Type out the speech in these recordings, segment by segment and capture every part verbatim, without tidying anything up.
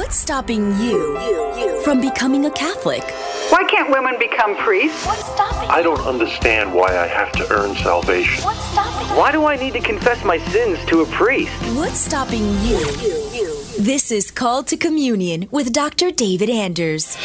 What's stopping you, you, you from becoming a Catholic? Why can't women become priests? What's stopping I don't understand why I have to earn salvation. What's stopping Why do I need to confess my sins to a priest? What's stopping you, you, you? This is Called to Communion with Doctor David Anders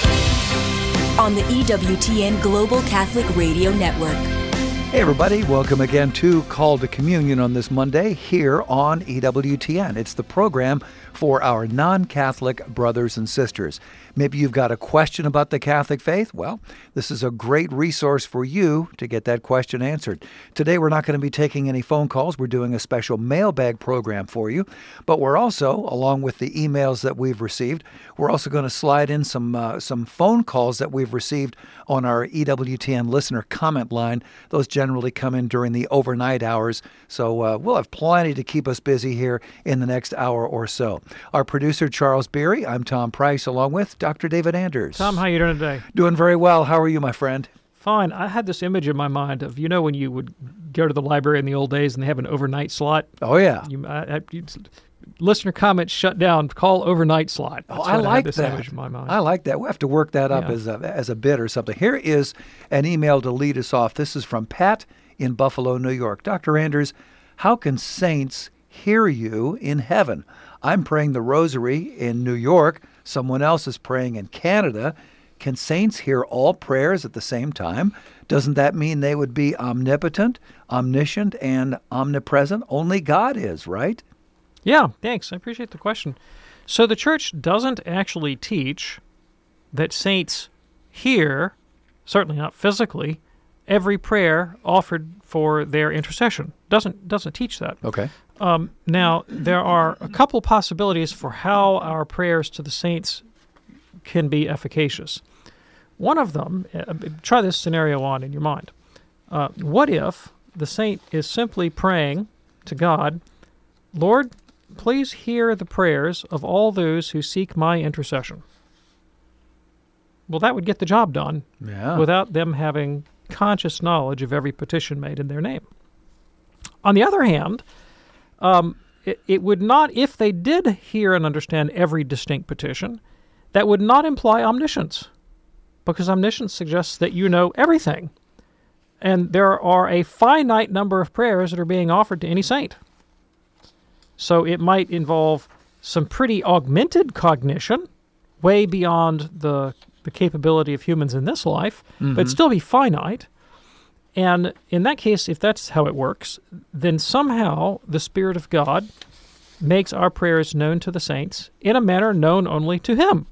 on the E W T N Global Catholic Radio Network. Hey everybody, welcome again to Call to Communion on this Monday here on E W T N. It's the program for our non-Catholic brothers and sisters. Maybe you've got a question about the Catholic faith? Well, this is a great resource for you to get that question answered. Today we're not going to be taking any phone calls. We're doing a special mailbag program for you. But we're also, along with the emails that we've received, we're also going to slide in some uh, some phone calls that we've received on our E W T N listener comment line. Those generally come in during the overnight hours. So uh, we'll have plenty to keep us busy here in the next hour or so. Our producer, Charles Beery. I'm Tom Price, along with Doctor David Anders. Tom, how are you doing today? Doing very well. How are you, my friend? Fine. I had this image in my mind of, you know, when you would go to the library in the old days and they have an overnight slot? Oh, yeah. You, I, I, you, listener comments shut down, call overnight slot. That's oh, I what like I had this that. image in my mind. I like that. We'll have to work that up Yeah. as a, as a bit or something. Here is an email to lead us off. This is from Pat in Buffalo, New York. Doctor Anders, how can saints hear you in heaven? I'm praying the rosary in New York. Someone else is praying in Canada. Can saints hear all prayers at the same time? Doesn't that mean they would be omnipotent, omniscient, and omnipresent? Only God is, right? Yeah, thanks. I appreciate the question. So the Church doesn't actually teach that saints hear, certainly not physically, every prayer offered for their intercession. Doesn't doesn't teach that. Okay. Um, now, there are a couple possibilities for how our prayers to the saints can be efficacious. One of them, uh, try this scenario on in your mind. Uh, what if the saint is simply praying to God, Lord, please hear the prayers of all those who seek my intercession? Well, that would get the job done Yeah. without them having conscious knowledge of every petition made in their name. On the other hand, um, it, it would not, if they did hear and understand every distinct petition, that would not imply omniscience, because omniscience suggests that you know everything. And there are a finite number of prayers that are being offered to any saint. So it might involve some pretty augmented cognition, way beyond the, the capability of humans in this life, Mm-hmm. but still be finite. And in that case, if that's how it works, then somehow the Spirit of God makes our prayers known to the saints in a manner known only to Him.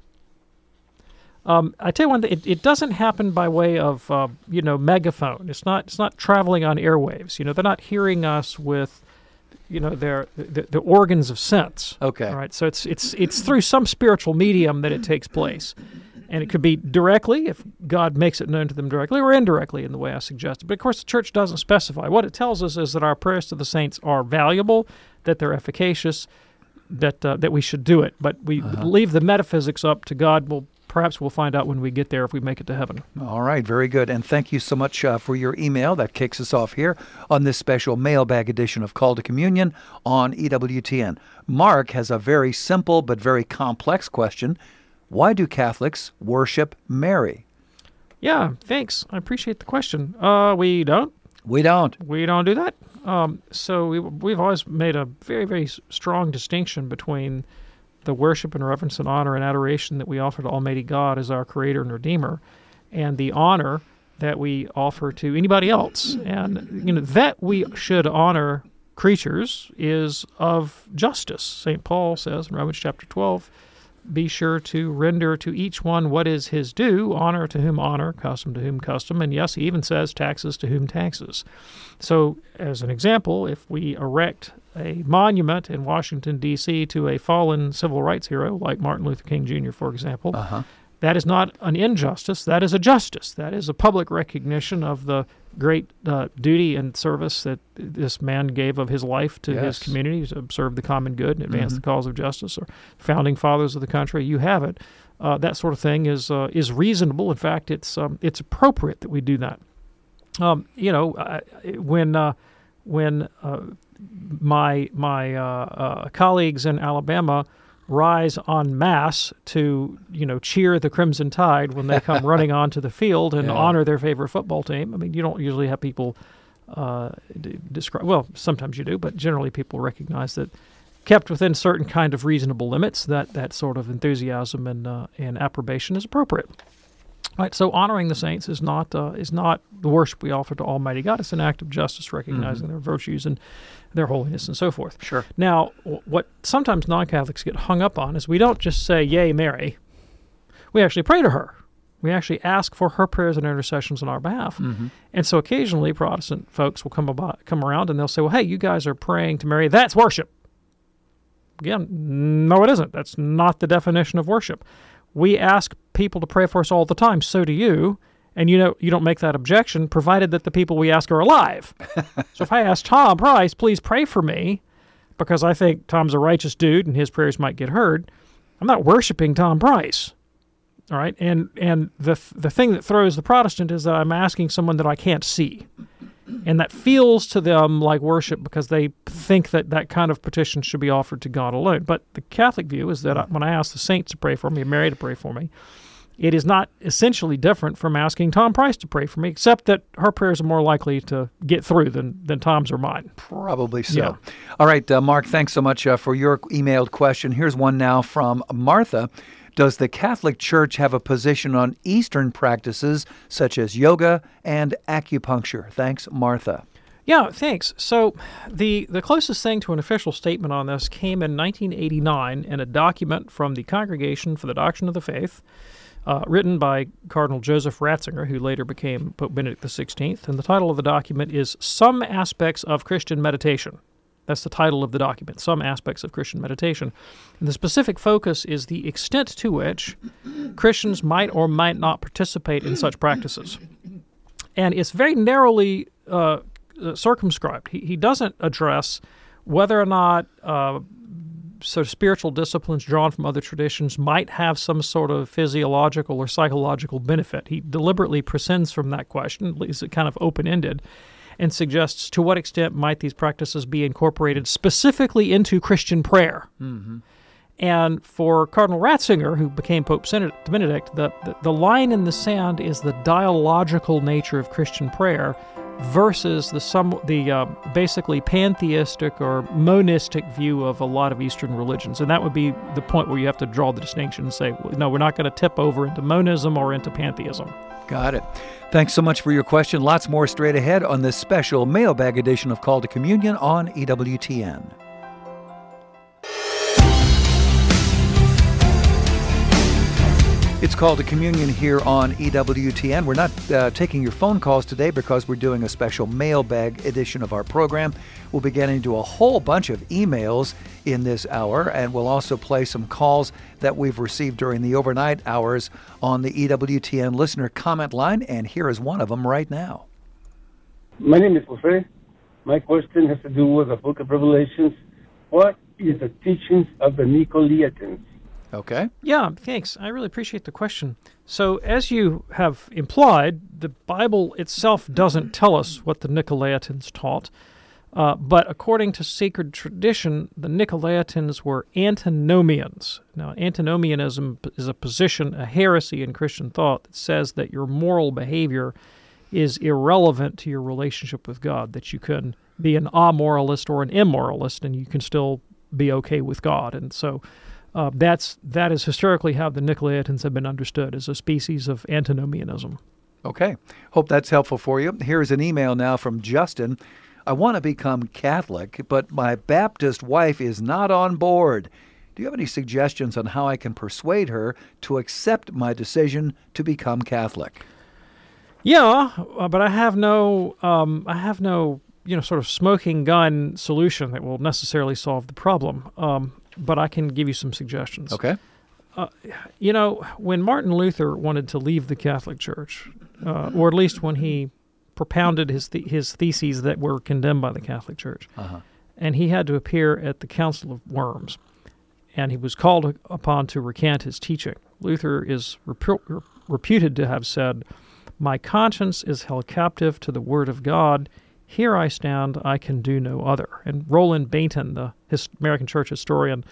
Um, I tell you one thing, it, it doesn't happen by way of, uh, you know, megaphone. It's not It's not traveling on airwaves. You know, they're not hearing us with, you know, their the, the organs of sense. Okay. All right. So it's it's it's through some spiritual medium that it takes place. And it could be directly, if God makes it known to them directly, or indirectly in the way I suggested. But of course, the Church doesn't specify. What it tells us is that our prayers to the saints are valuable, that they're efficacious, that uh, that we should do it. But we Uh-huh. leave the metaphysics up to God. We'll, perhaps we'll find out when we get there if we make it to heaven. All right, very good. And thank you so much uh, for your email. That kicks us off here on this special mailbag edition of Call to Communion on E W T N. Mark has a very simple but very complex question. Why do Catholics worship Mary? Yeah, thanks. I appreciate the question. Uh, we don't. We don't. We don't do that. Um, so we, we've always made a very, very s- strong distinction between the worship and reverence and honor and adoration that we offer to Almighty God as our Creator and Redeemer, and the honor that we offer to anybody else. And you know that we should honor creatures is of justice. Saint Paul says in Romans chapter twelve, be sure to render to each one what is his due, honor to whom honor, custom to whom custom, and yes, he even says taxes to whom taxes. So, as an example, if we erect a monument in Washington, D C to a fallen civil rights hero like Martin Luther King Junior, for example, Uh-huh. that is not an injustice, that is a justice. That is a public recognition of the great uh, duty and service that this man gave of his life to Yes. his community to serve the common good and advance Mhm. the cause of justice, or founding fathers of the country. You have it. Uh, that sort of thing is uh, is reasonable. In fact, it's um, it's appropriate that we do that. Um, you know, uh, when uh, when uh, my my uh, uh, colleagues in Alabama rise en masse to, you know, cheer the Crimson Tide when they come running onto the field and Yeah. honor their favorite football team. I mean, you don't usually have people uh, d- describe. Well, sometimes you do, but generally people recognize that, kept within certain kind of reasonable limits, that that sort of enthusiasm and uh, and approbation is appropriate. Right, so honoring the saints is not uh, is not the worship we offer to Almighty God. It's an act of justice, recognizing Mm-hmm. their virtues and their holiness and so forth. Sure. Now, w- what sometimes non-Catholics get hung up on is we don't just say, "Yay, Mary." We actually pray to her. We actually ask for her prayers and intercessions on our behalf. Mm-hmm. And so occasionally Protestant folks will come about, come around and they'll say, "Well, hey, you guys are praying to Mary. That's worship." Again, no, it isn't. That's not the definition of worship. We ask people to pray for us all the time. So do you. And you know, you don't make that objection, provided that the people we ask are alive. So if I ask Tom Price, please pray for me, because I think Tom's a righteous dude and his prayers might get heard, I'm not worshiping Tom Price. All right? And and the the thing that throws the Protestant is that I'm asking someone that I can't see. And that feels to them like worship because they think that that kind of petition should be offered to God alone. But the Catholic view is that I, when I ask the saints to pray for me, Mary to pray for me, it is not essentially different from asking Tom Price to pray for me, except that her prayers are more likely to get through than, than Tom's or mine. Probably so. Yeah. All right, uh, Mark, thanks so much uh, for your emailed question. Here's one now from Martha. Does the Catholic Church have a position on Eastern practices such as yoga and acupuncture? Thanks, Martha. Yeah, thanks. So the, the closest thing to an official statement on this came in nineteen eighty-nine in a document from the Congregation for the Doctrine of the Faith, uh, written by Cardinal Joseph Ratzinger, who later became Pope Benedict the sixteenth. And the title of the document is Some Aspects of Christian Meditation. That's the title of the document, Some Aspects of Christian Meditation. And the specific focus is the extent to which Christians might or might not participate in such practices. And it's very narrowly uh, circumscribed. He, he doesn't address whether or not uh, sort of spiritual disciplines drawn from other traditions might have some sort of physiological or psychological benefit. He deliberately prescinds from that question, leaves it kind of open-ended, and suggests to what extent might these practices be incorporated specifically into Christian prayer. Mm-hmm. And for Cardinal Ratzinger, who became Pope Benedict, the, the, the line in the sand is the dialogical nature of Christian prayer versus the some the uh, basically pantheistic or monistic view of a lot of Eastern religions. And that would be the point where you have to draw the distinction and say, no, we're not going to tip over into monism or into pantheism. Got it. Thanks so much for your question. Lots more straight ahead on this special mailbag edition of Call to Communion on E W T N. It's Call to Communion here on E W T N. We're not uh, taking your phone calls today because we're doing a special mailbag edition of our program. We'll be getting to a whole bunch of emails in this hour, and we'll also play some calls that we've received during the overnight hours on the E W T N listener comment line, and here is one of them right now. My name is Jose. My question has to do with the book of Revelations. What is the teachings of the Nicolaitans? Okay. Yeah, thanks. I really appreciate the question. So, as you have implied, the Bible itself doesn't tell us what the Nicolaitans taught. Uh, but according to sacred tradition, the Nicolaitans were antinomians. Now, antinomianism is a position, a heresy in Christian thought that says that your moral behavior is irrelevant to your relationship with God, that you can be an amoralist or an immoralist and you can still be okay with God. And so uh, that's that is historically how the Nicolaitans have been understood, as a species of antinomianism. Okay. Hope that's helpful for you. Here's an email now from Justin. I want to become Catholic, but my Baptist wife is not on board. Do you have any suggestions on how I can persuade her to accept my decision to become Catholic? Yeah, uh, but I have no, um, I have no, you know, sort of smoking gun solution that will necessarily solve the problem. Um, but I can give you some suggestions. Okay. Uh, you know, when Martin Luther wanted to leave the Catholic Church, uh, or at least when he propounded his th- his theses that were condemned by the Catholic Church, Uh-huh. and he had to appear at the Council of Worms, and he was called upon to recant his teaching. Luther is repu- reputed to have said, "My conscience is held captive to the Word of God. Here I stand, I can do no other." And Roland Bainton, the his American Church historian,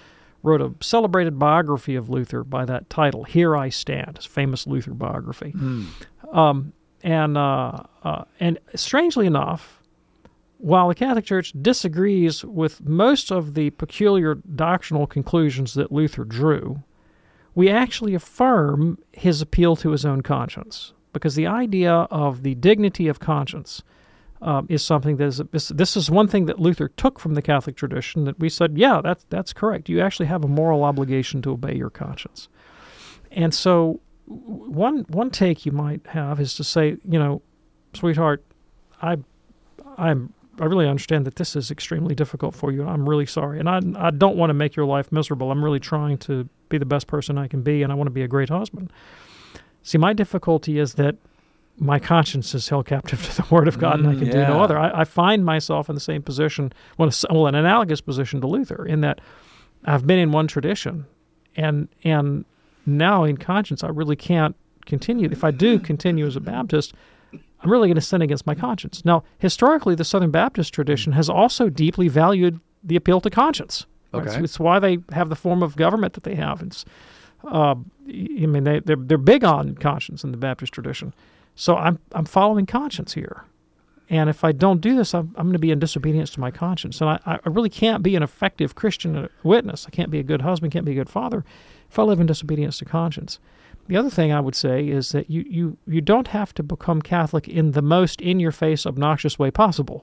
wrote a celebrated biography of Luther by that title, Here I Stand, his famous Luther biography. Mm. Um, and uh, uh, and strangely enough, while the Catholic Church disagrees with most of the peculiar doctrinal conclusions that Luther drew, we actually affirm his appeal to his own conscience, because the idea of the dignity of conscience um, is something that is, this, this is one thing that Luther took from the Catholic tradition that we said, yeah, that's, that's correct. You actually have a moral obligation to obey your conscience. And so one one take you might have is to say, you know, sweetheart, I I'm I really understand that this is extremely difficult for you, and I'm really sorry. And I I don't want to make your life miserable. I'm really trying to be the best person I can be, and I want to be a great husband. See, my difficulty is that my conscience is held captive to the Word of God, and I can yeah. do no other. I, I find myself in the same position, well, well, an analogous position to Luther, in that I've been in one tradition, and and now in conscience I really can't continue. If I do continue as a Baptist, I'm really going to sin against my conscience. Now, historically, the Southern Baptist tradition has also deeply valued the appeal to conscience. Right? Okay. So it's why they have the form of government that they have. It's, uh, I mean, they, they're they're big on conscience in the Baptist tradition. So I'm I'm following conscience here, and if I don't do this, I'm I'm going to be in disobedience to my conscience, and I I really can't be an effective Christian witness. I can't be a good husband, can't be a good father, if I live in disobedience to conscience. The other thing I would say is that you, you, you don't have to become Catholic in the most in-your-face, obnoxious way possible.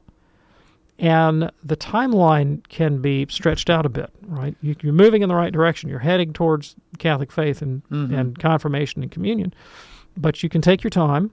And the timeline can be stretched out a bit, right? You, you're moving in the right direction. You're heading towards Catholic faith and, mm-hmm. and confirmation and communion. But you can take your time.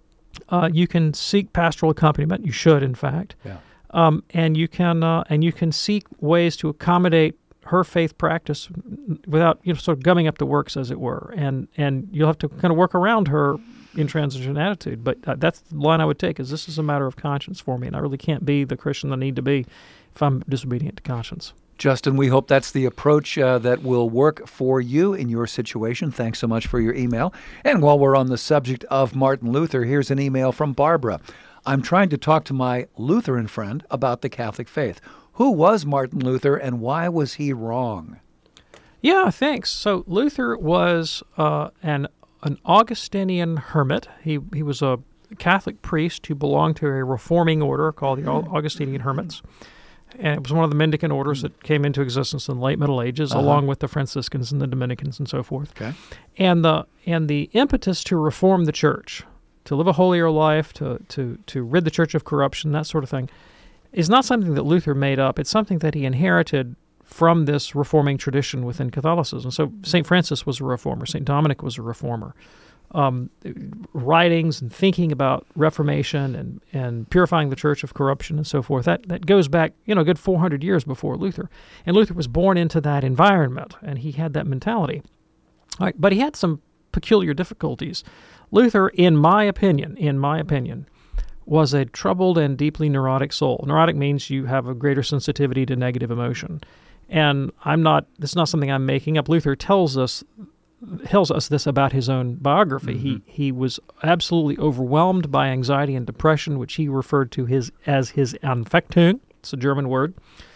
Uh, you can seek pastoral accompaniment. You should, in fact. Yeah. Um, and you can uh, and you can seek ways to accommodate her faith practice without, you know, sort of gumming up the works, as it were, and and you'll have to kind of work around her intransigent attitude. But uh, that's the line I would take: is this is a matter of conscience for me, and I really can't be the Christian I need to be if I'm disobedient to conscience. Justin, we hope that's the approach uh, that will work for you in your situation. Thanks so much for your email. And while we're on the subject of Martin Luther, here's an email from Barbara. I'm trying to talk to my Lutheran friend about the Catholic faith. Who was Martin Luther, and why was he wrong? Yeah, thanks. So Luther was uh, an an Augustinian hermit. He he was a Catholic priest who belonged to a reforming order called the Augustinian Hermits. And it was one of the mendicant orders that came into existence in the late Middle Ages, uh-huh. along with the Franciscans and the Dominicans and so forth. Okay. And the and the impetus to reform the church, to live a holier life, to to to rid the church of corruption, that sort of thing, is not something that Luther made up. It's something that he inherited from this reforming tradition within Catholicism. So Saint Francis was a reformer. Saint Dominic was a reformer. Um, writings and thinking about reformation and, and purifying the church of corruption and so forth, that, that goes back, you know, a good four hundred years before Luther. And Luther was born into that environment, and he had that mentality. All right, but he had some peculiar difficulties. Luther, in my opinion, in my opinion, was a troubled and deeply neurotic soul. Neurotic means you have a greater sensitivity to negative emotion. And I'm not, this is not something I'm making up. Luther tells us tells us this about his own biography. Mm-hmm. He he was absolutely overwhelmed by anxiety and depression, which he referred to his as his Anfechtung. It's a German word.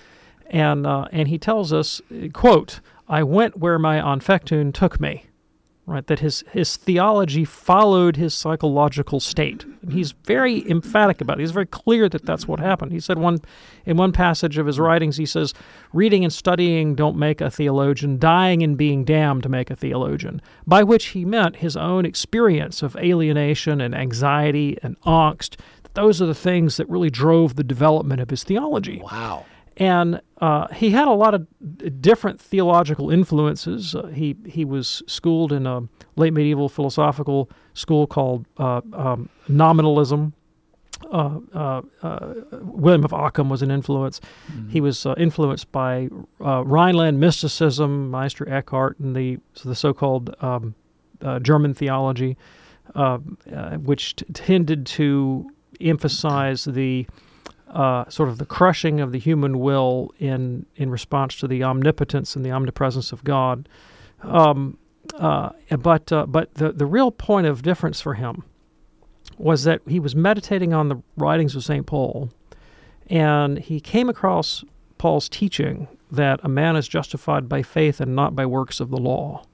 And uh, and he tells us, quote, I went where my Anfechtung took me. Right, that his, his theology followed his psychological state. And he's very emphatic about it. He's very clear that that's what happened. He said one in one passage of his writings, he says, reading and studying don't make a theologian, dying and being damned to make a theologian, by which he meant his own experience of alienation and anxiety and angst. Those are the things that really drove the development of his theology. Wow. And uh, he had a lot of different theological influences. Uh, he he was schooled in a late medieval philosophical school called uh, um, nominalism. Uh, uh, uh, William of Ockham was an influence. Mm-hmm. He was uh, influenced by uh, Rhineland mysticism, Meister Eckhart, and the so the so-called um, uh, German theology, uh, uh, which t- tended to emphasize the Uh, sort of the crushing of the human will in, in response to the omnipotence and the omnipresence of God. Um, uh, but uh, but the, the real point of difference for him was that he was meditating on the writings of Saint Paul, and he came across Paul's teaching that a man is justified by faith and not by works of the law.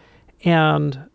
And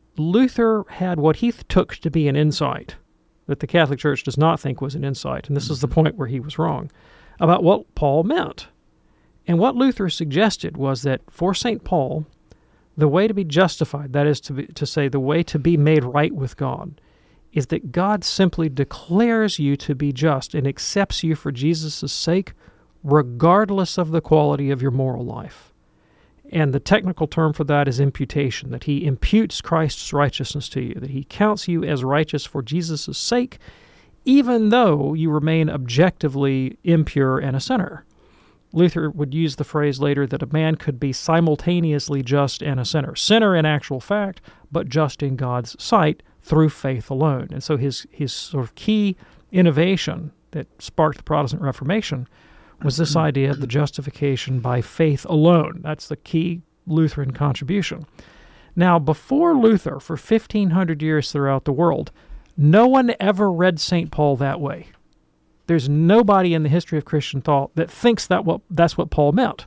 Luther had what he took to be an insight that the Catholic Church does not think was an insight, and this is the point where he was wrong, about what Paul meant. And what Luther suggested was that for Saint Paul, the way to be justified, that is to be, to say the way to be made right with God, is that God simply declares you to be just and accepts you for Jesus' sake, regardless of the quality of your moral life. And the technical term for that is imputation, that he imputes Christ's righteousness to you, that he counts you as righteous for Jesus' sake, even though you remain objectively impure and a sinner. Luther would use the phrase later that a man could be simultaneously just and a sinner. Sinner in actual fact, but just in God's sight through faith alone. And so his, his sort of key innovation that sparked the Protestant Reformation was this idea of the justification by faith alone. That's the key Lutheran contribution. Now, before Luther, for fifteen hundred years throughout the world, no one ever read Saint Paul that way. There's nobody in the history of Christian thought that thinks that what that's what Paul meant.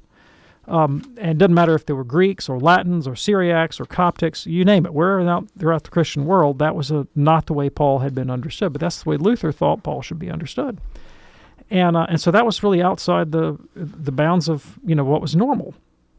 Um, and it doesn't matter if they were Greeks or Latins or Syriacs or Coptics, you name it. Wherever throughout the Christian world, that was a, not the way Paul had been understood. But that's the way Luther thought Paul should be understood. And uh, and so that was really outside the the bounds of, you know, what was normal.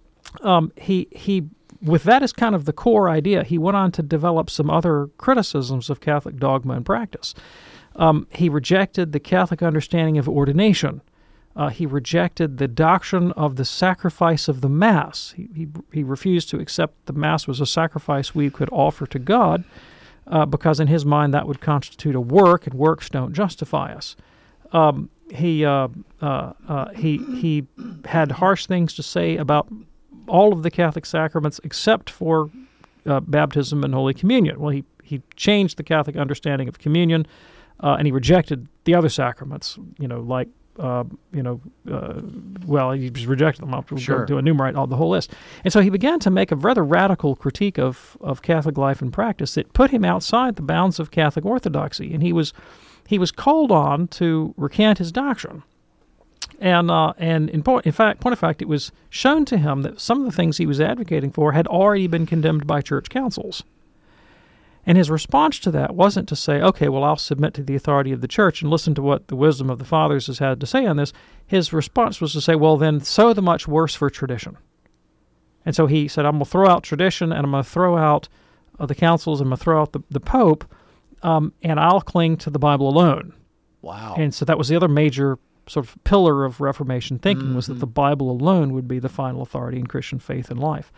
Um, he he with that as kind of the core idea, he went on to develop some other criticisms of Catholic dogma and practice. Um, he rejected the Catholic understanding of ordination. Uh, he rejected the doctrine of the sacrifice of the Mass. He, he he refused to accept the Mass was a sacrifice we could offer to God, uh, because in his mind that would constitute a work, and works don't justify us. Um, he uh, uh, uh, he he had harsh things to say about all of the Catholic sacraments except for uh, baptism and Holy Communion. Well, he he changed the Catholic understanding of communion. Uh, and he rejected the other sacraments, you know, like, uh, you know, uh, well, he just rejected them. I'll sure. go to enumerate all the whole list. And so he began to make a rather radical critique of, of Catholic life and practice that put him outside the bounds of Catholic orthodoxy. And he was he was called on to recant his doctrine. And uh, and in, point, in fact, point of fact, it was shown to him that some of the things he was advocating for had already been condemned by church councils. And his response to that wasn't to say, okay, well, I'll submit to the authority of the church and listen to what the wisdom of the fathers has had to say on this. His response was to say, well, then so the much worse for tradition. And so he said, I'm going to throw out tradition, and I'm going to throw out uh, the councils, and I'm going to throw out the, the Pope, um, and I'll cling to the Bible alone. Wow. And so that was the other major sort of pillar of Reformation thinking, mm-hmm. was that the Bible alone would be the final authority in Christian faith and life.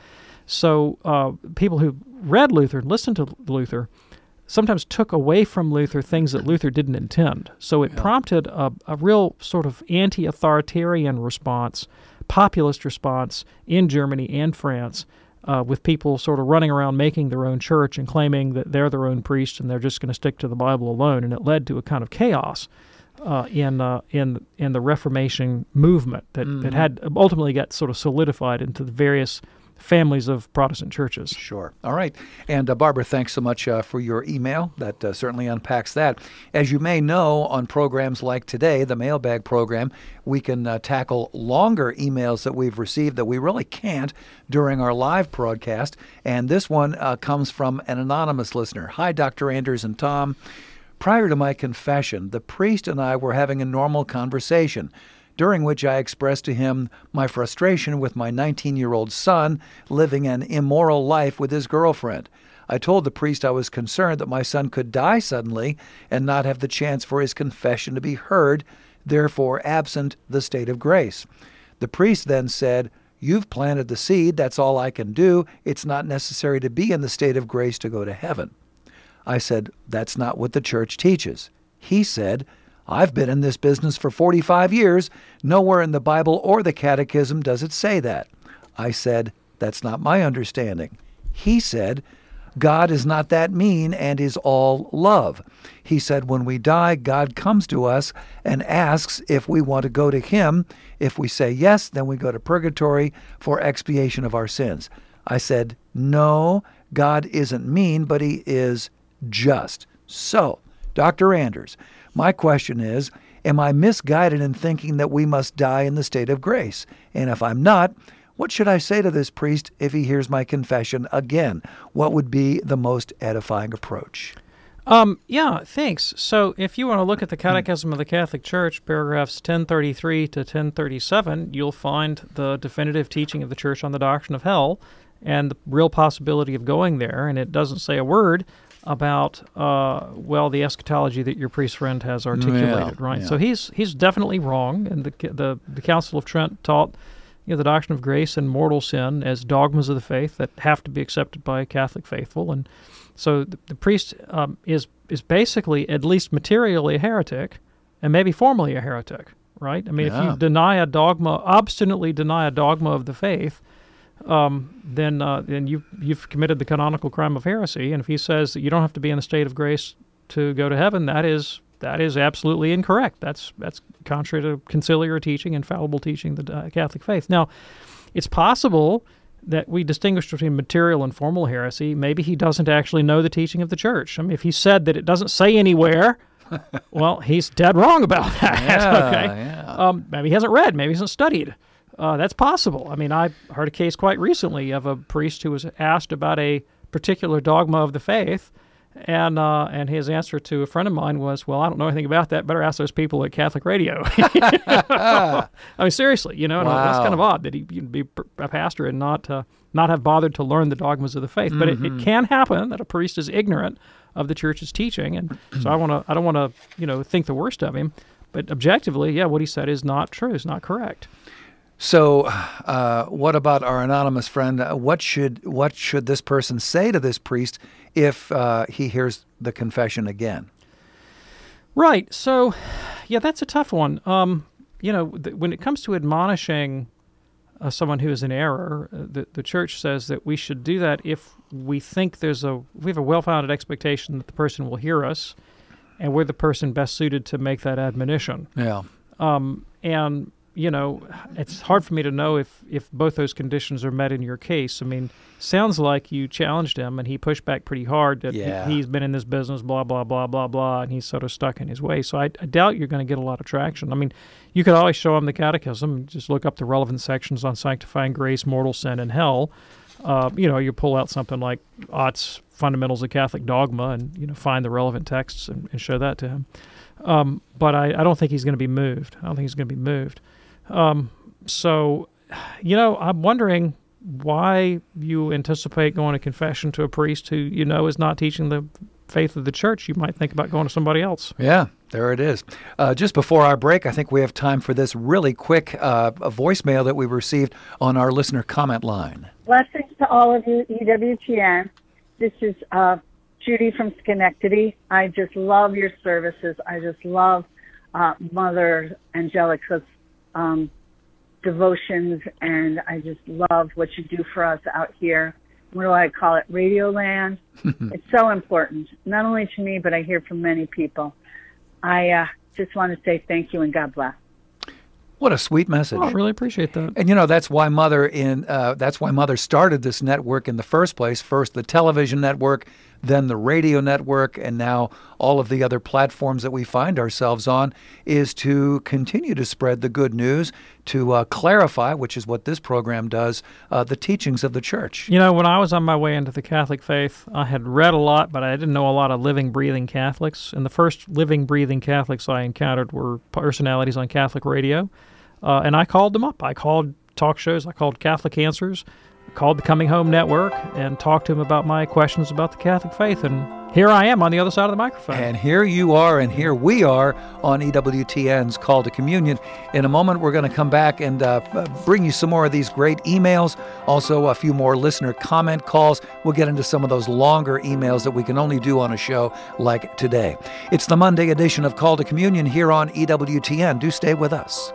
So uh, people who read Luther and listened to Luther sometimes took away from Luther things that Luther didn't intend. So it yeah. prompted a, a real sort of anti-authoritarian response, populist response in Germany and France, uh, with people sort of running around making their own church and claiming that they're their own priest and they're just going to stick to the Bible alone. And it led to a kind of chaos uh, in uh, in in the Reformation movement that, mm-hmm. that had ultimately got sort of solidified into the various families of Protestant churches. Sure. All right. And uh, Barbara, thanks so much uh, for your email. That uh, certainly unpacks that. As you may know, on programs like today, the mailbag program, we can uh, tackle longer emails that we've received that we really can't during our live broadcast. And this one uh, comes from an anonymous listener. Hi, Doctor Anders and Tom. Prior to my confession, the priest and I were having a normal conversation, during which I expressed to him my frustration with my nineteen-year-old son living an immoral life with his girlfriend. I told the priest I was concerned that my son could die suddenly and not have the chance for his confession to be heard, therefore absent the state of grace. The priest then said, "You've planted the seed, that's all I can do. It's not necessary to be in the state of grace to go to heaven." I said, "That's not what the church teaches." He said, "I've been in this business for forty-five years. Nowhere in the Bible or the Catechism does it say that." I said, "That's not my understanding." He said, "God is not that mean and is all love." He said, "When we die, God comes to us and asks if we want to go to him. If we say yes, then we go to purgatory for expiation of our sins." I said, "No, God isn't mean, but he is just." So, Doctor Anders, my question is, Am I misguided in thinking that we must die in the state of grace? And if I'm not, what should I say to this priest if he hears my confession again? What would be the most edifying approach? Um, yeah, thanks. So if you want to look at the Catechism of the Catholic Church, paragraphs ten thirty-three to ten thirty-seven, you'll find the definitive teaching of the Church on the doctrine of hell and the real possibility of going there. And it doesn't say a word about, uh, well, the eschatology that your priest friend has articulated, yeah, right? yeah. So he's he's definitely wrong. And the, the, the Council of Trent taught you know, the doctrine of grace and mortal sin as dogmas of the faith that have to be accepted by Catholic faithful. And so the, the priest um, is is basically, at least materially, a heretic, and maybe formally a heretic, right? I mean, Yeah. if you deny a dogma, obstinately deny a dogma of the faith, um, then uh, then you've, you've committed the canonical crime of heresy. And if he says that you don't have to be in the state of grace to go to heaven, that is that is absolutely incorrect. That's that's contrary to conciliar teaching, infallible teaching, the uh, Catholic faith. Now, it's possible that we distinguish between material and formal heresy. Maybe he doesn't actually know the teaching of the Church. I mean, if he said that it doesn't say anywhere, well, he's dead wrong about that. Yeah, okay, yeah. Um, maybe he hasn't read, maybe he hasn't studied. Uh, that's possible. I mean, I heard a case quite recently of a priest who was asked about a particular dogma of the faith, and uh, and his answer to a friend of mine was, well, I don't know anything about that. Better ask those people at Catholic radio. I mean, seriously, you know, and Wow. that's kind of odd that he would be a pastor and not uh, not have bothered to learn the dogmas of the faith. But Mm-hmm. it, it can happen that a priest is ignorant of the Church's teaching, and so I want to I don't want to you know think the worst of him. But objectively, yeah, what he said is not true. It's not correct. So, uh, what about our anonymous friend? Uh, what should what should this person say to this priest if uh, he hears the confession again? Right. So, yeah, that's a tough one. Um, you know, th- when it comes to admonishing uh, someone who is in error, uh, the the Church says that we should do that if we think there's a we have a well-founded expectation that the person will hear us, and we're the person best suited to make that admonition. Yeah. Um, and you know, it's hard for me to know if, if both those conditions are met in your case. I mean, sounds like you challenged him and he pushed back pretty hard that Yeah. he, he's been in this business, blah, blah, blah, blah, blah, and he's sort of stuck in his way. So I, I doubt you're going to get a lot of traction. I mean, you could always show him the catechism and just look up the relevant sections on sanctifying grace, mortal sin, and hell. Uh, you know, you pull out something like Ott's Fundamentals of Catholic Dogma and, you know, find the relevant texts and, and show that to him. Um, but I, I don't think he's going to be moved. I don't think he's going to be moved. Um, so, you know, I'm wondering why you anticipate going to confession to a priest who you know is not teaching the faith of the Church. You might think about going to somebody else. Yeah, there it is. Uh, just before our break, I think we have time for this really quick uh, a voicemail that we received on our listener comment line. Blessings to all of you, E W T N. This is uh, Judy from Schenectady. I just love your services. I just love uh, Mother Angelica's um, devotions, and I just love what you do for us out here. What do I call it? Radio Land. It's so important, not only to me, but I hear from many people. I uh, just want to say thank you and God bless. What a sweet message. Oh, I really appreciate that. And you know that's why Mother in uh, that's why Mother started this network in the first place. First the television network, then the radio network, and now all of the other platforms that we find ourselves on is to continue to spread the good news, to uh, clarify, which is what this program does, uh, the teachings of the Church. You know, when I was on my way into the Catholic faith, I had read a lot, but I didn't know a lot of living, breathing Catholics. And the first living, breathing Catholics I encountered were personalities on Catholic radio. Uh, and I called them up. I called talk shows. I called Catholic Answers, called the Coming Home Network, and talked to them about my questions about the Catholic faith. And here I am on the other side of the microphone. And here you are, and here we are on E W T N's Call to Communion. In a moment, we're going to come back and uh, bring you some more of these great emails, also a few more listener comment calls. We'll get into some of those longer emails that we can only do on a show like today. It's the Monday edition of Call to Communion here on E W T N. Do stay with us.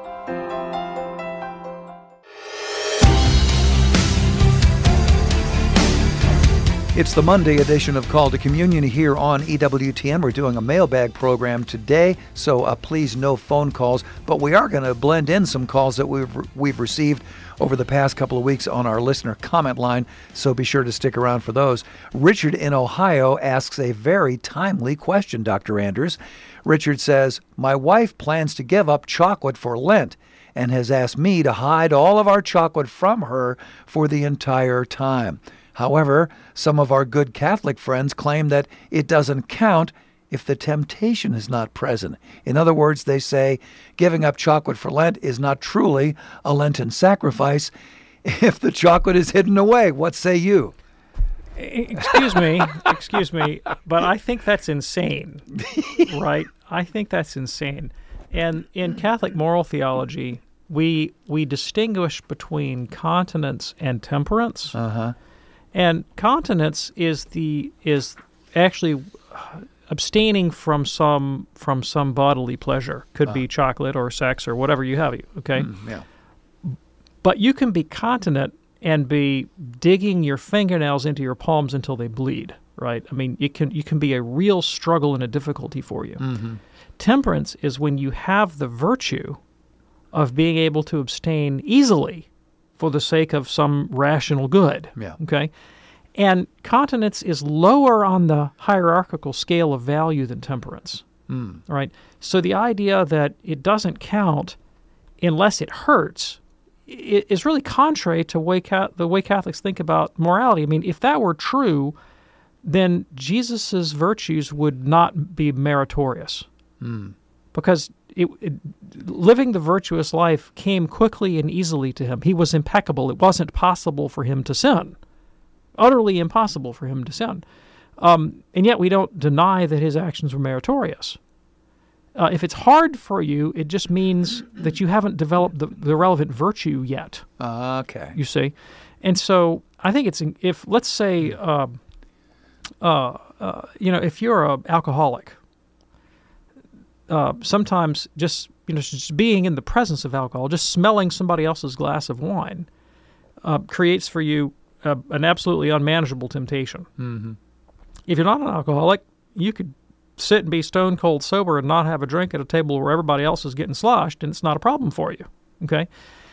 It's the Monday edition of Call to Communion here on E W T N. We're doing a mailbag program today, so uh, please no phone calls, but we are going to blend in some calls that we've we've received over the past couple of weeks on our listener comment line, so be sure to stick around for those. Richard in Ohio asks a very timely question, Doctor Anders. Richard says, "My wife plans to give up chocolate for Lent and has asked me to hide all of our chocolate from her for the entire time. However, some of our good Catholic friends claim that it doesn't count if the temptation is not present. In other words, they say giving up chocolate for Lent is not truly a Lenten sacrifice if the chocolate is hidden away. What say you?" Excuse me, excuse me, but I think that's insane, right? I think that's insane. And in Catholic moral theology, we we distinguish between continence and temperance. Uh-huh. And continence is the is actually abstaining from some from some bodily pleasure. Could be chocolate or sex or whatever you have. Okay, Mm, yeah. but you can be continent and be digging your fingernails into your palms until they bleed. Right? I mean, it can you can be a real struggle and a difficulty for you. Mm-hmm. Temperance is when you have the virtue of being able to abstain easily for the sake of some rational good. Yeah. Okay? And continence is lower on the hierarchical scale of value than temperance. Mm. Right? So the idea that it doesn't count unless it hurts i- is really contrary to way ca- the way Catholics think about morality. I mean, if that were true, then Jesus's virtues would not be meritorious. Mm. Because it, it, living the virtuous life came quickly and easily to him. He was impeccable. It wasn't possible for him to sin. Utterly impossible for him to sin. Um, and yet we don't deny that his actions were meritorious. Uh, if it's hard for you, it just means that you haven't developed the, the relevant virtue yet. Okay. You see? And so I think it's, if, let's say, uh, uh, uh, you know, if you're an alcoholic, Uh, sometimes just you know just being in the presence of alcohol, just smelling somebody else's glass of wine, uh, creates for you uh, an absolutely unmanageable temptation. Mm-hmm. If you're not an alcoholic, you could sit and be stone cold sober and not have a drink at a table where everybody else is getting sloshed, and it's not a problem for you. Okay,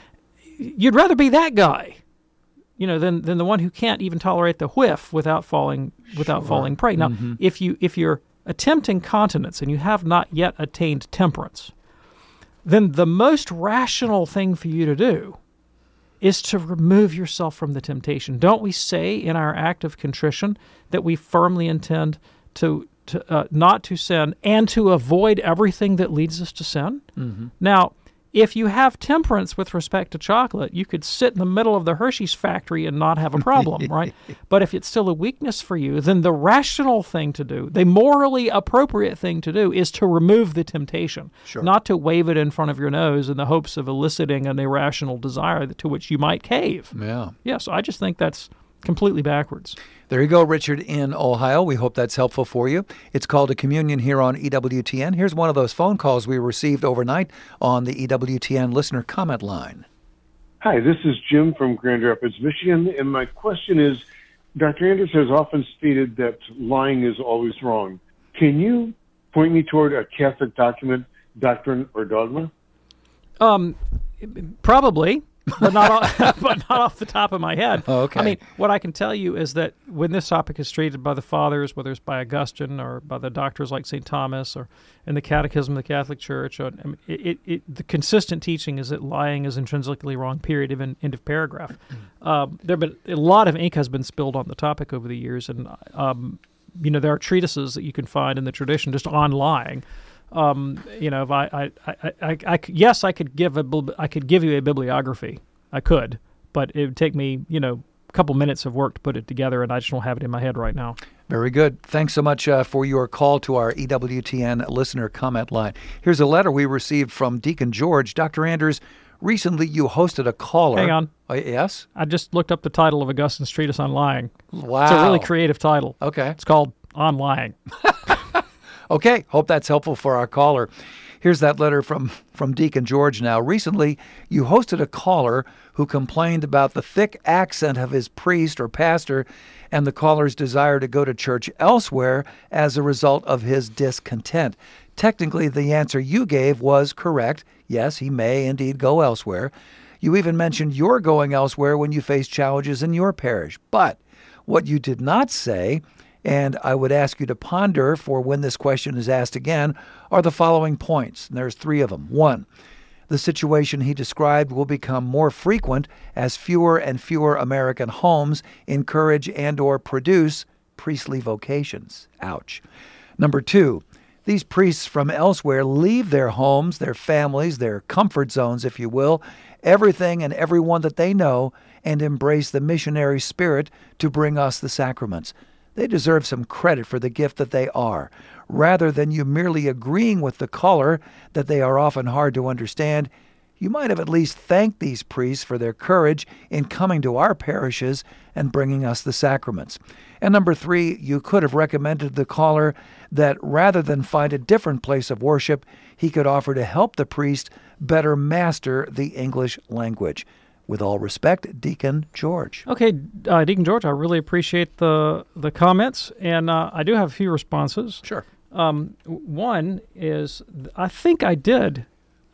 you'd rather be that guy, you know, than than the one who can't even tolerate the whiff without falling without Sure. falling prey. Now, Mhm. if you if you're attempting continence and you have not yet attained temperance, then the most rational thing for you to do is to remove yourself from the temptation. Don't we say in our act of contrition that we firmly intend to, to uh, not to sin and to avoid everything that leads us to sin? Mm-hmm. Now, if you have temperance with respect to chocolate, you could sit in the middle of the Hershey's factory and not have a problem, right? But if it's still a weakness for you, then the rational thing to do, the morally appropriate thing to do, is to remove the temptation, Sure. not to wave it in front of your nose in the hopes of eliciting an irrational desire to which you might cave. Yeah. Yeah, so I just think that's completely backwards. There you go, Richard in Ohio. We hope that's helpful for you. It's Called to Communion here on E W T N. Here's one of those phone calls we received overnight on the E W T N listener comment line. Hi, this is Jim from Grand Rapids, Michigan, and my question is, Doctor Anders has often stated that lying is always wrong. Can you point me toward a Catholic document, doctrine, or dogma? Um, probably. but not off, but not off the top of my head. Oh, okay. I mean, what I can tell you is that when this topic is treated by the fathers, whether it's by Augustine or by the doctors like Saint Thomas or in the Catechism of the Catholic Church, or, I mean, it, it, it, the consistent teaching is that lying is intrinsically wrong, period, even end of paragraph. Um, there have been a lot of ink has been spilled on the topic over the years, and um, you know there are treatises that you can find in the tradition just on lying. Um, you know, if I, I, I, I, I, yes, I could give a, I could give you a bibliography. I could, but it would take me, you know, a couple minutes of work to put it together, and I just don't have it in my head right now. Very good. Thanks so much uh, for your call to our E W T N listener comment line. Here's a letter we received from Deacon George. Doctor Anders, recently you hosted a caller. Hang on. Uh, yes? I just looked up the title of Augustine's treatise on lying. Wow. It's a really creative title. Okay. It's called On Lying. Okay, hope that's helpful for our caller. Here's that letter from, from Deacon George now. Recently, you hosted a caller who complained about the thick accent of his priest or pastor and the caller's desire to go to church elsewhere as a result of his discontent. Technically, the answer you gave was correct. Yes, he may indeed go elsewhere. You even mentioned you're going elsewhere when you face challenges in your parish. But what you did not say, and I would ask you to ponder for when this question is asked again, are the following points. And there's three of them. One, the situation he described will become more frequent as fewer and fewer American homes encourage and or produce priestly vocations. Ouch. Number two, these priests from elsewhere leave their homes, their families, their comfort zones, if you will, everything and everyone that they know, and embrace the missionary spirit to bring us the sacraments. They deserve some credit for the gift that they are. Rather than you merely agreeing with the caller that they are often hard to understand, you might have at least thanked these priests for their courage in coming to our parishes and bringing us the sacraments. And number three, you could have recommended to the caller that rather than find a different place of worship, he could offer to help the priest better master the English language. With all respect, Deacon George. Okay, uh, Deacon George, I really appreciate the the comments, and uh, I do have a few responses. Sure. Um, one is, I think I did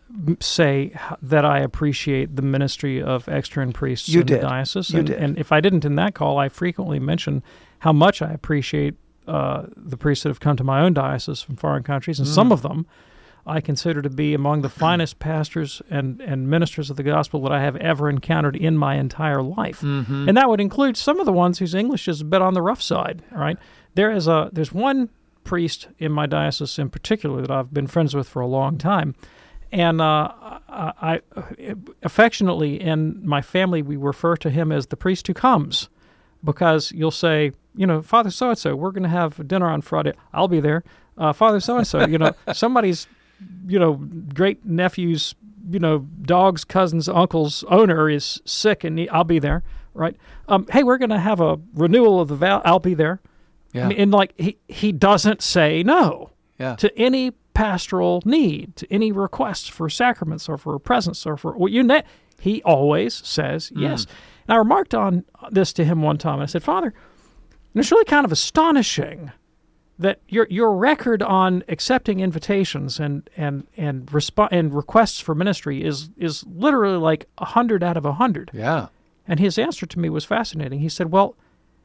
say that I appreciate the ministry of extern priests you in did. the diocese. You and, did. And if I didn't in that call, I frequently mention how much I appreciate uh, the priests that have come to my own diocese from foreign countries, and mm. some of them I consider to be among the finest pastors and, and ministers of the gospel that I have ever encountered in my entire life. Mm-hmm. And that would include some of the ones whose English is a bit on the rough side, all right? There is a there's one priest in my diocese in particular that I've been friends with for a long time. And uh, I, I affectionately in my family, we refer to him as the priest who comes, because you'll say, you know, Father so-and-so, we're going to have dinner on Friday. I'll be there. Uh, Father so-and-so, you know, somebody's you know, great nephew's, you know, dog's cousin's uncle's owner is sick, and he, I'll be there, right? Um, hey, we're going to have a renewal of the vow. I'll be there. Yeah. I mean, and like he he doesn't say no yeah. to any pastoral need, to any requests for sacraments or for a presence or for what you know. He always says mm. yes. And I remarked on this to him one time. And I said, Father, it's really kind of astonishing that your your record on accepting invitations and and and resp- and requests for ministry is is literally like a hundred out of a hundred. Yeah. And his answer to me was fascinating. He said, "Well,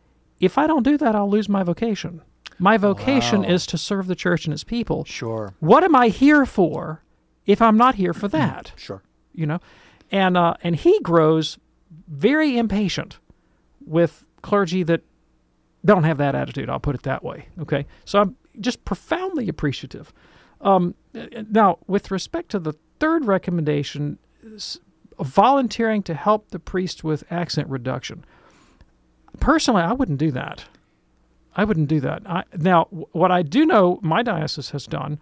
if I don't do that, I'll lose my vocation. My vocation wow. is to serve the church and its people. Sure. What am I here for if I'm not here for that? Sure. You know, and uh, and he grows very impatient with clergy that don't have that attitude, I'll put it that way, okay? So I'm just profoundly appreciative. Um, now, with respect to the third recommendation, volunteering to help the priest with accent reduction. Personally, I wouldn't do that. I wouldn't do that. I, now, what I do know my diocese has done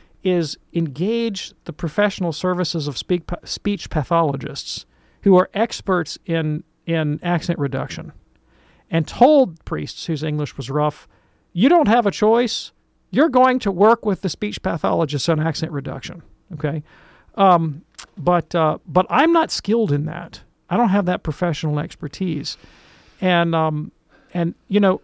is engage the professional services of speak, speech pathologists who are experts in, in accent reduction, and told priests whose English was rough, you don't have a choice. You're going to work with the speech pathologist on accent reduction, okay? Um, but uh, but I'm not skilled in that. I don't have that professional expertise. And, um, and you know,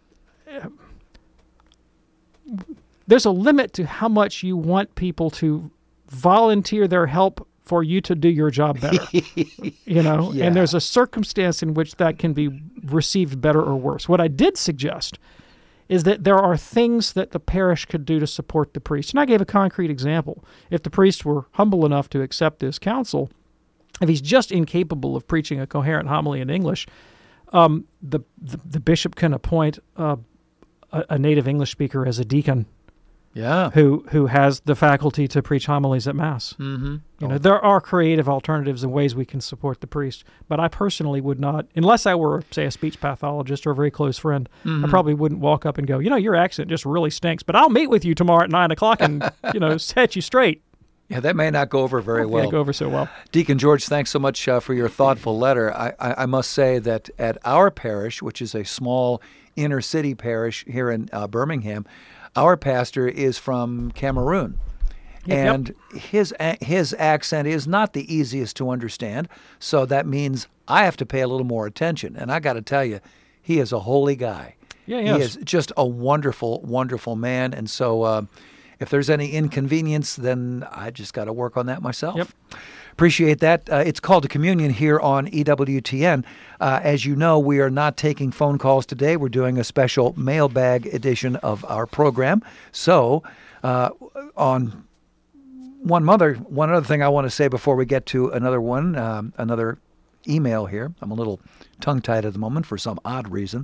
there's a limit to how much you want people to volunteer their help for you to do your job better, you know, yeah. and there's a circumstance in which that can be received better or worse. What I did suggest is that there are things that the parish could do to support the priest. And I gave a concrete example. If the priest were humble enough to accept this counsel, if he's just incapable of preaching a coherent homily in English, um, the, the the bishop can appoint uh, a, a native English speaker as a deacon. Yeah, who who has the faculty to preach homilies at Mass. Mm-hmm. You know, there are creative alternatives and ways we can support the priest, but I personally would not, unless I were, say, a speech pathologist or a very close friend, mm-hmm. I probably wouldn't walk up and go, you know, your accent just really stinks, but I'll meet with you tomorrow at nine o'clock and, you know, set you straight. Yeah, that may not go over very Hopefully well. It go over so well. Deacon George, thanks so much uh, for your thoughtful letter. I, I, I must say that at our parish, which is a small inner city parish here in uh, Birmingham, our pastor is from Cameroon. Yep, and his a- his accent is not the easiest to understand. So that means I have to pay a little more attention. And I got to tell you, he is a holy guy. Yeah, he yes. is just a wonderful, wonderful man. And so, uh, if there's any inconvenience, then I just got to work on that myself. Yep. Appreciate that. Uh, it's Called to Communion here on E W T N. Uh, as you know, we are not taking phone calls today. We're doing a special mailbag edition of our program. So, uh, on one mother, one other thing I want to say before we get to another one, um, another email here. I'm a little tongue-tied at the moment for some odd reason.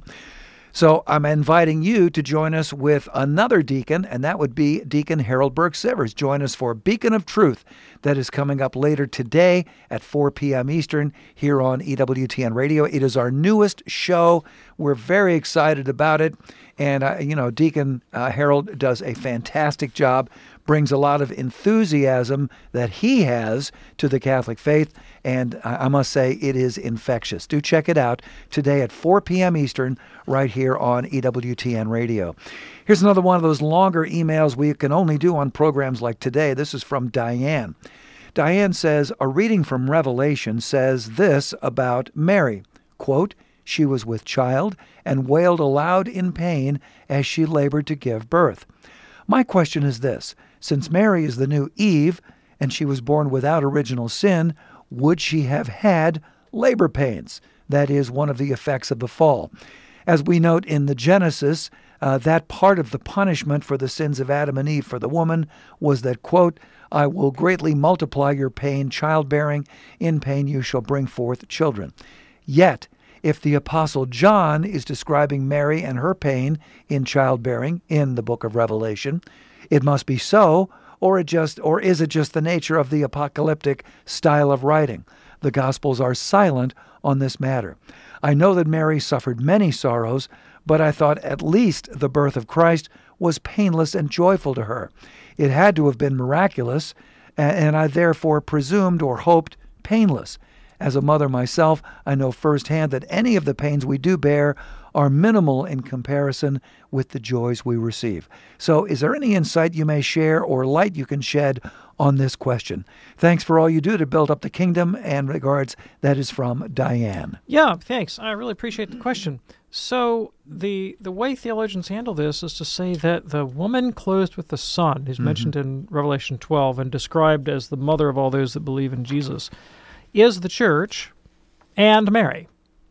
So I'm inviting you to join us with another deacon, and that would be Deacon Harold Burke-Sivers. Join us for Beacon of Truth that is coming up later today at four p.m. Eastern here on E W T N Radio. It is our newest show. We're very excited about it. And, uh, you know, Deacon uh, Harold does a fantastic job, brings a lot of enthusiasm that he has to the Catholic faith, and I must say it is infectious. Do check it out today at four p.m. Eastern right here on E W T N Radio. Here's another one of those longer emails we can only do on programs like today. This is from Diane. Diane says, a reading from Revelation says this about Mary, quote, she was with child and wailed aloud in pain as she labored to give birth. My question is this, since Mary is the new Eve and she was born without original sin, would she have had labor pains? That is one of the effects of the fall. As we note in the Genesis, uh, that part of the punishment for the sins of Adam and Eve for the woman was that, quote, I will greatly multiply your pain, childbearing. In pain you shall bring forth children. Yet, if the Apostle John is describing Mary and her pain in childbearing in the book of Revelation, it must be so, or it just, or is it just the nature of the apocalyptic style of writing? The Gospels are silent on this matter. I know that Mary suffered many sorrows, but I thought at least the birth of Christ was painless and joyful to her. It had to have been miraculous, and I therefore presumed or hoped painless. As a mother myself, I know firsthand that any of the pains we do bear are minimal in comparison with the joys we receive. So is there any insight you may share or light you can shed on this question? Thanks for all you do to build up the kingdom, and regards. That is from Diane. Yeah, thanks. I really appreciate the question. So the the way theologians handle this is to say that the woman clothed with the Son, who's mm-hmm. mentioned in Revelation twelve and described as the mother of all those that believe in Jesus, is the church and Mary.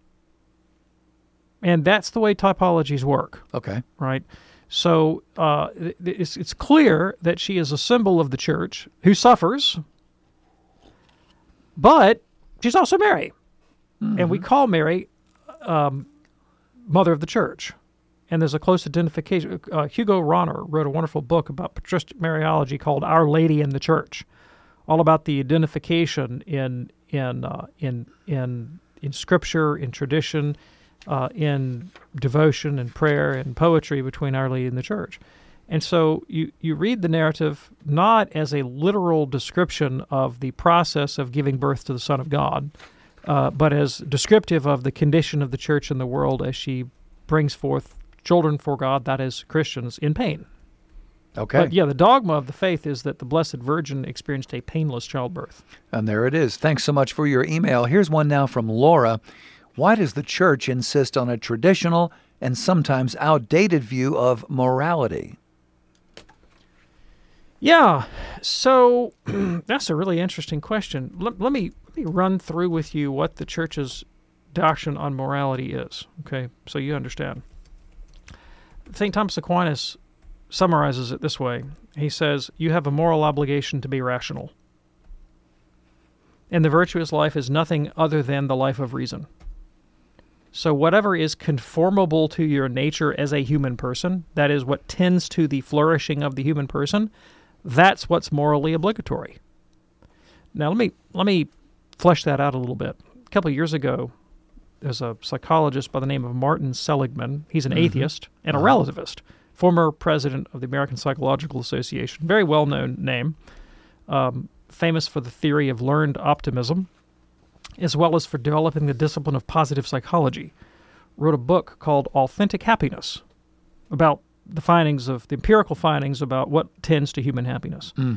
And that's the way typologies work. Okay. Right? So uh, it's, it's clear that she is a symbol of the church who suffers, but she's also Mary. Mm-hmm. And we call Mary um, Mother of the Church. And there's a close identification. Uh, Hugo Ronner wrote a wonderful book about patristic Mariology called Our Lady in the Church, all about the identification in in uh, in in in Scripture, in tradition, uh, in devotion and prayer and poetry between Our Lady and the Church. And so you, you read the narrative not as a literal description of the process of giving birth to the Son of God, uh, but as descriptive of the condition of the church in the world as she brings forth children for God, that is, Christians, in pain. Okay. But yeah, the dogma of the faith is that the Blessed Virgin experienced a painless childbirth. And there it is. Thanks so much for your email. Here's one now from Laura. Why does the church insist on a traditional and sometimes outdated view of morality? Yeah, so that's a really interesting question. Let, let me let me run through with you what the church's doctrine on morality is, okay, so you understand. Saint Thomas Aquinas summarizes it this way. He says, you have a moral obligation to be rational. And the virtuous life is nothing other than the life of reason. So whatever is conformable to your nature as a human person, that is what tends to the flourishing of the human person, that's what's morally obligatory. Now let me let me flesh that out a little bit. A couple of years ago, there's a psychologist by the name of Martin Seligman. He's an mm-hmm. atheist and a uh-huh. relativist, former president of the American Psychological Association, very well-known name, um, famous for the theory of learned optimism, as well as for developing the discipline of positive psychology. Wrote a book called Authentic Happiness about the findings of, the empirical findings about what tends to human happiness. Mm-hmm.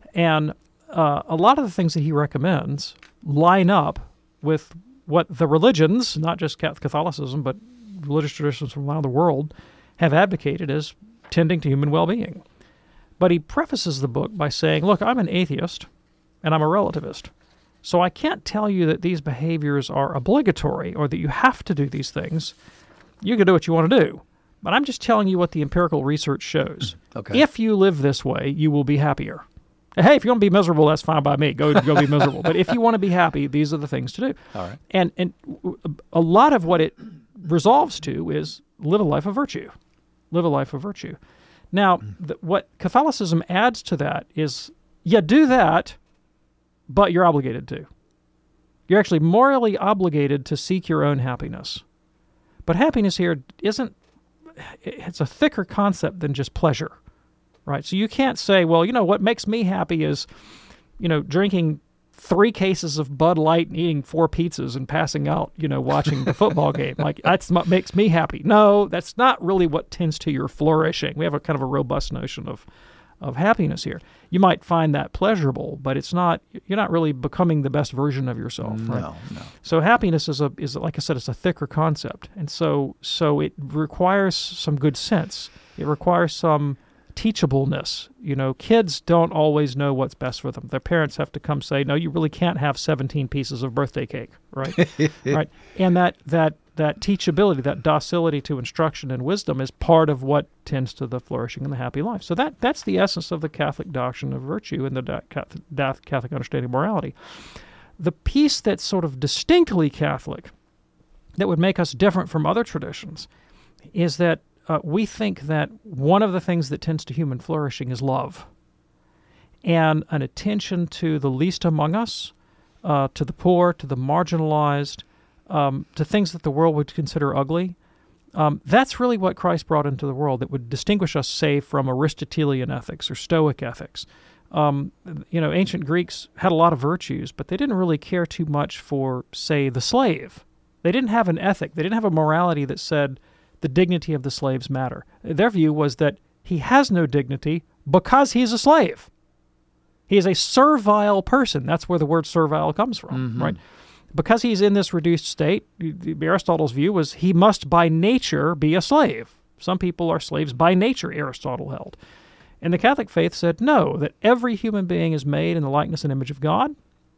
And uh, a lot of the things that he recommends line up with what the religions, not just Catholicism, but religious traditions from around the world, have advocated as tending to human well-being. But he prefaces the book by saying, look, I'm an atheist and I'm a relativist. So I can't tell you that these behaviors are obligatory or that you have to do these things. You can do what you want to do. But I'm just telling you what the empirical research shows. Okay. If you live this way, you will be happier. Hey, if you're going to be miserable, that's fine by me. Go go be miserable. But if you want to be happy, these are the things to do. All right. And, and a lot of what it resolves to is live a life of virtue. Live a life of virtue. Now, the, what Catholicism adds to that is, you do that, but you're obligated to. You're actually morally obligated to seek your own happiness. But happiness here isn't, it's a thicker concept than just pleasure, right? So you can't say, well, you know, what makes me happy is, you know, drinking three cases of Bud Light and eating four pizzas and passing out, you know, watching the football game. Like, that's what makes me happy. No, that's not really what tends to your flourishing. We have a kind of a robust notion of of happiness here. You might find that pleasurable, but it's not, you're not really becoming the best version of yourself. No, right? no. So happiness is a is like I said, it's a thicker concept. And so so it requires some good sense. It requires some teachableness. You know, kids don't always know what's best for them. Their parents have to come say, no, you really can't have seventeen pieces of birthday cake, right? Right. And that that that teachability, that docility to instruction and wisdom is part of what tends to the flourishing and the happy life. So that that's the essence of the Catholic doctrine of virtue and the da- Catholic understanding of morality. The piece that's sort of distinctly Catholic that would make us different from other traditions is that uh, we think that one of the things that tends to human flourishing is love and an attention to the least among us, uh, to the poor, to the marginalized, Um, to things that the world would consider ugly. Um, that's really what Christ brought into the world that would distinguish us, say, from Aristotelian ethics or Stoic ethics. Um, you know, ancient Greeks had a lot of virtues, but they didn't really care too much for, say, the slave. They didn't have an ethic. They didn't have a morality that said the dignity of the slaves matter. Their view was that he has no dignity because he's a slave. He is a servile person. That's where the word servile comes from, Mm-hmm. right? Because he's in this reduced state, Aristotle's view was he must by nature be a slave. Some people are slaves by nature, Aristotle held. And the Catholic faith said no, that every human being is made in the likeness and image of God,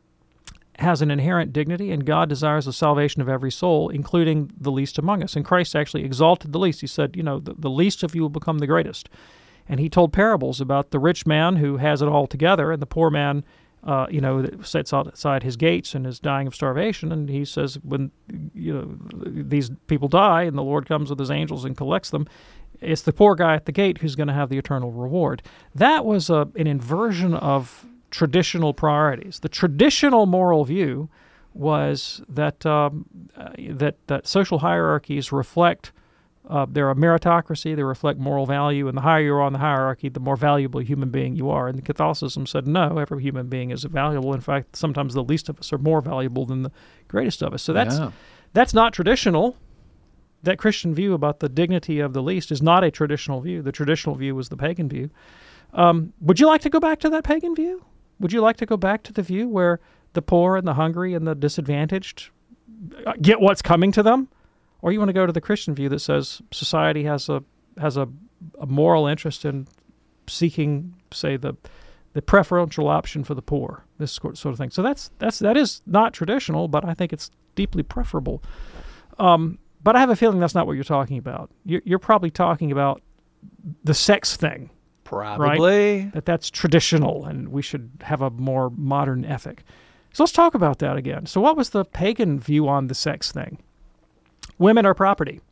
has an inherent dignity, and God desires the salvation of every soul, including the least among us. And Christ actually exalted the least. He said, you know, the, the least of you will become the greatest. And he told parables about the rich man who has it all together and the poor man Uh, you know, that sits outside his gates and is dying of starvation. And he says, when, you know, these people die and the Lord comes with his angels and collects them, it's the poor guy at the gate who's going to have the eternal reward. That was a, an inversion of traditional priorities. The traditional moral view was that um, uh, that that social hierarchies reflect Uh, they're a meritocracy, they reflect moral value, and the higher you're on the hierarchy, the more valuable a human being you are. And the Catholicism said, no, every human being is valuable. In fact, sometimes the least of us are more valuable than the greatest of us. So that's Yeah. that's not traditional. That Christian view about the dignity of the least is not a traditional view. The traditional view was the pagan view. Um, would you like to go back to that pagan view? Would you like to go back to the view where the poor and the hungry and the disadvantaged get what's coming to them? Or you want to go to the Christian view that says society has a has a, a moral interest in seeking, say, the the preferential option for the poor, this sort of thing. So that's that's that is not traditional, but I think it's deeply preferable. Um, but I have a feeling that's not what you're talking about. You're, you're probably talking about the sex thing, Probably. right? That that's traditional, and we should have a more modern ethic. So let's talk about that again. So what was the pagan view on the sex thing? Women are property.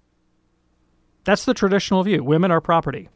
That's the traditional view. Women are property.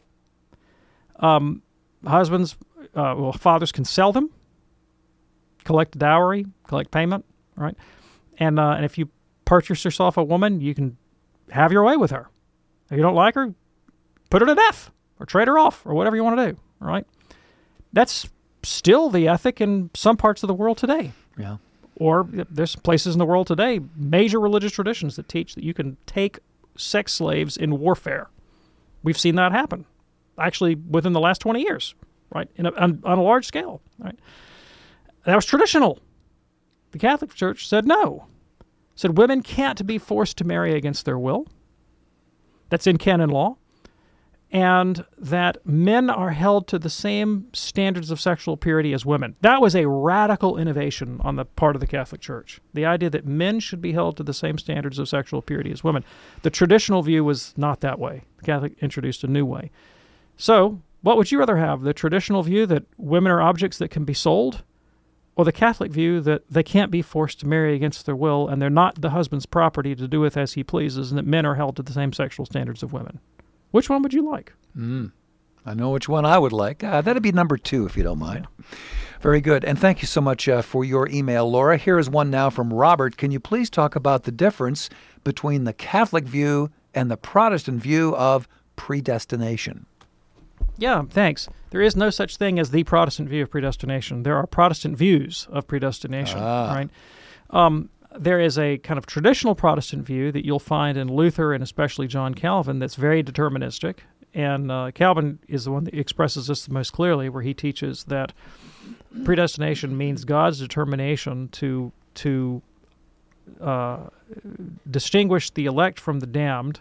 Um, husbands, uh, well, fathers can sell them, collect dowry, collect payment, right? And uh, and if you purchase yourself a woman, you can have your way with her. If you don't like her, put her to death or trade her off or whatever you want to do, right? That's still the ethic in some parts of the world today. Yeah. Or there's places in the world today, major religious traditions that teach that you can take sex slaves in warfare. We've seen that happen. Actually, within the last twenty years, right, in a, on, on a large scale, right? That was traditional. The Catholic Church said no. Said women can't be forced to marry against their will. That's in canon law. And that men are held to the same standards of sexual purity as women. That was a radical innovation on the part of the Catholic Church. The idea that men should be held to the same standards of sexual purity as women. The traditional view was not that way. The Catholic introduced a new way. So, what would you rather have? The traditional view that women are objects that can be sold? Or the Catholic view that they can't be forced to marry against their will and they're not the husband's property to do with as he pleases, and that men are held to the same sexual standards of women? Which one would you like? Mm, I know which one I would like. Uh, that'd be number two, if you don't mind. Yeah. Very good. And thank you so much uh, for your email, Laura. Here is one now from Robert. Can you please talk about the difference between the Catholic view and the Protestant view of predestination? Yeah, thanks. There is no such thing as the Protestant view of predestination. There are Protestant views of predestination, ah. right? Um, there is a kind of traditional Protestant view that you'll find in Luther and especially John Calvin that's very deterministic. And uh, Calvin is the one that expresses this the most clearly, where he teaches that predestination means God's determination to to uh, distinguish the elect from the damned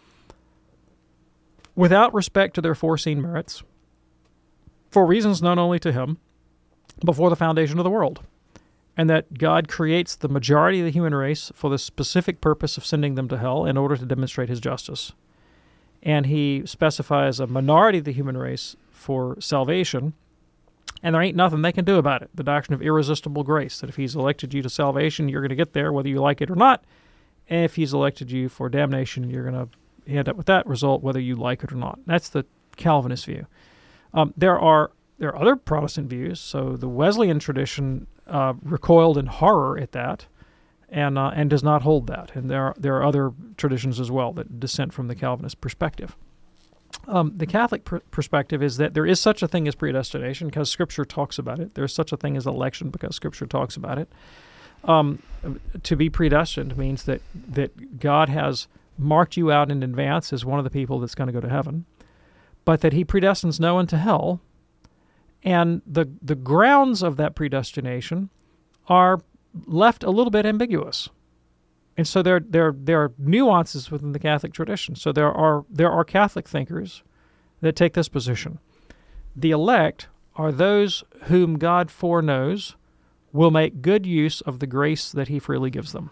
without respect to their foreseen merits, for reasons known only to him, before the foundation of the world. And that God creates the majority of the human race for the specific purpose of sending them to hell in order to demonstrate his justice. And he specifies a minority of the human race for salvation, and there ain't nothing they can do about it. The doctrine of irresistible grace, that if he's elected you to salvation, you're going to get there whether you like it or not. And if he's elected you for damnation, you're going to end up with that result whether you like it or not. That's the Calvinist view. Um, there are there are other Protestant views. So the Wesleyan tradition uh, recoiled in horror at that, and uh, and does not hold that. And there are, there are other traditions as well that dissent from the Calvinist perspective. Um, the Catholic pr- perspective is that there is such a thing as predestination because Scripture talks about it. There's such a thing as election because Scripture talks about it. Um, to be predestined means that that God has marked you out in advance as one of the people that's going to go to heaven, but that he predestines no one to hell. And the the grounds of that predestination are left a little bit ambiguous. And so there there there are nuances within the Catholic tradition. So there are there are Catholic thinkers that take this position. The elect are those whom God foreknows will make good use of the grace that he freely gives them.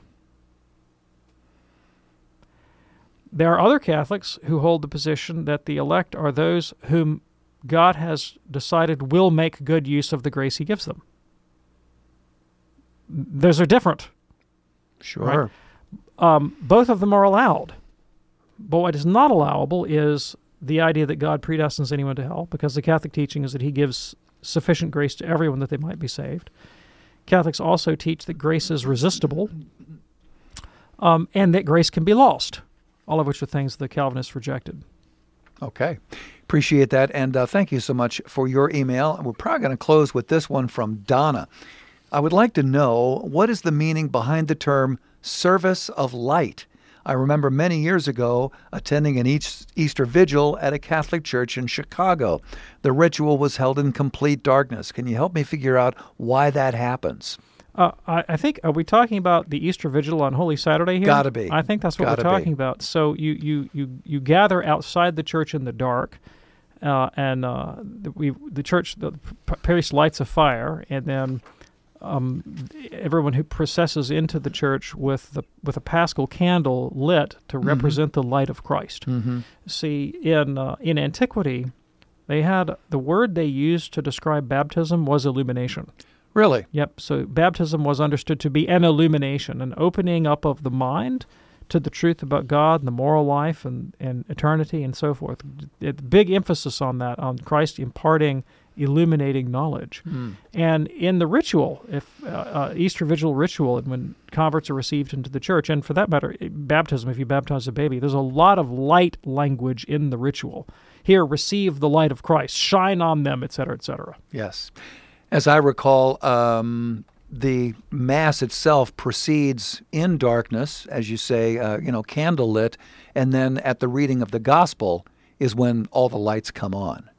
There are other Catholics who hold the position that the elect are those whom God has decided will make good use of the grace he gives them. Those are different. Sure. Right? Um, both of them are allowed. But what is not allowable is the idea that God predestines anyone to hell, because the Catholic teaching is that he gives sufficient grace to everyone that they might be saved. Catholics also teach that grace is resistible, um, and that grace can be lost, all of which are things the Calvinists rejected. Okay. Appreciate that, and uh, thank you so much for your email. We're probably going to close with this one from Donna. I would like to know, what is the meaning behind the term service of light? I remember many years ago attending an Easter vigil at a Catholic church in Chicago. The ritual was held in complete darkness. Can you help me figure out why that happens? Uh, I, I think, are we talking about the Easter Vigil on Holy Saturday here? Gotta be. I think that's what Gotta we're talking be. about. So you, you, you, you gather outside the church in the dark, uh, and uh, the, we, the church, the priest lights a fire, and then um, everyone who processes into the church with the with a paschal candle lit to Mm-hmm. represent the light of Christ. Mm-hmm. See, in uh, in antiquity, they had the word they used to describe baptism was illumination. Really? Yep. So baptism was understood to be an illumination, an opening up of the mind to the truth about God and the moral life and, and eternity and so forth. It, big emphasis on that, on Christ imparting illuminating knowledge. Mm. And in the ritual, if uh, uh, Easter Vigil ritual, and when converts are received into the church, and for that matter, baptism, if you baptize a baby, there's a lot of light language in the ritual. Here, receive the light of Christ, shine on them, et cetera, et cetera. Yes. As I recall, um, the Mass itself proceeds in darkness, as you say, uh, you know, candlelit, and then at the reading of the Gospel is when all the lights come on.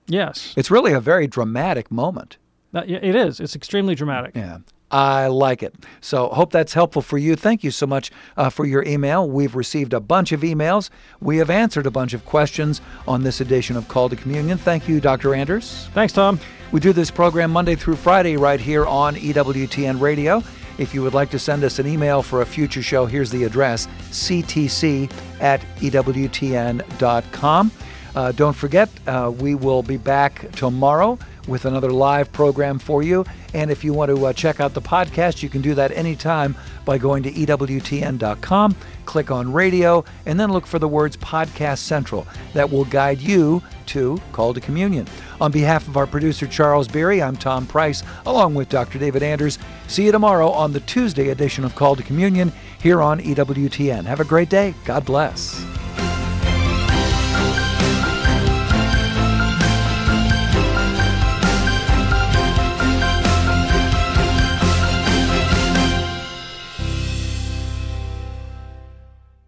Yes. It's really a very dramatic moment. That, it is. It's extremely dramatic. Yeah. I like it. So hope that's helpful for you. Thank you so much uh, for your email. We've received a bunch of emails. We have answered a bunch of questions on this edition of Call to Communion. Thank you, Doctor Anders. Thanks, Tom. We do this program Monday through Friday right here on E W T N Radio. If you would like to send us an email for a future show, here's the address, c t c at e w t n dot com. Uh, don't forget, uh, we will be back tomorrow with another live program for you. And if you want to uh, check out the podcast, you can do that anytime by going to e w t n dot com, click on radio, and then look for the words Podcast Central. That will guide you to Call to Communion. On behalf of our producer, Charles Beery, I'm Tom Price, along with Doctor David Anders. See you tomorrow on the Tuesday edition of Call to Communion here on E W T N. Have a great day. God bless.